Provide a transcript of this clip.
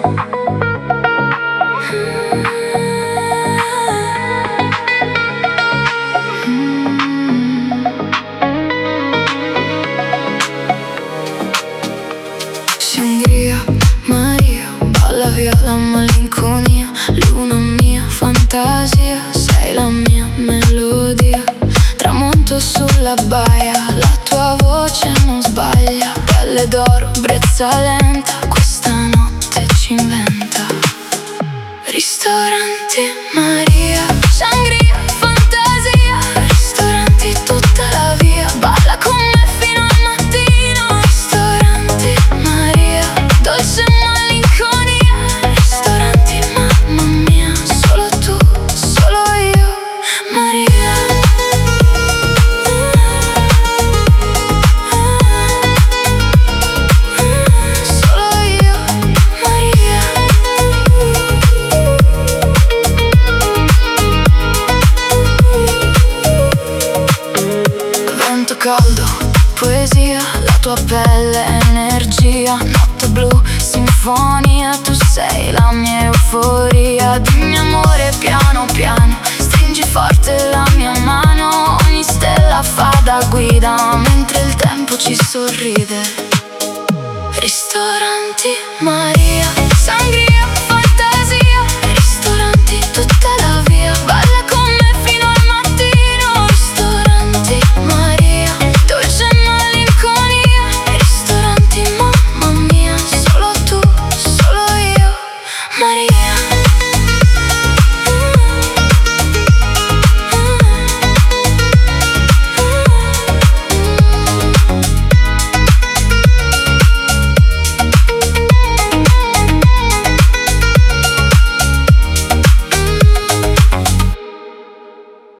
Sangria, Maria, balla via la malinconia. Luna mia, fantasia, sei la mia melodia. Tramonto sulla baia, la tua voce non sbaglia. Pelle d'oro, brezza lenta, questa notte ci inventa. Ristoranti Maria, sangria, fantasia. Ristoranti tutta la via, balla con me fino al mattino. Ristoranti Maria, dolce malinconia. Ristoranti mamma mia, solo tu, solo io, Maria. Solo io, Maria. Vento caldo, poesia, la tua pelle energia. Notte blu, sinfonia, tu sei la mia euforia. Dimmi amore piano piano, stringi forte la mia mano. Ogni stella fa da guida mentre il tempo ci sorride. Ristoranti Maria.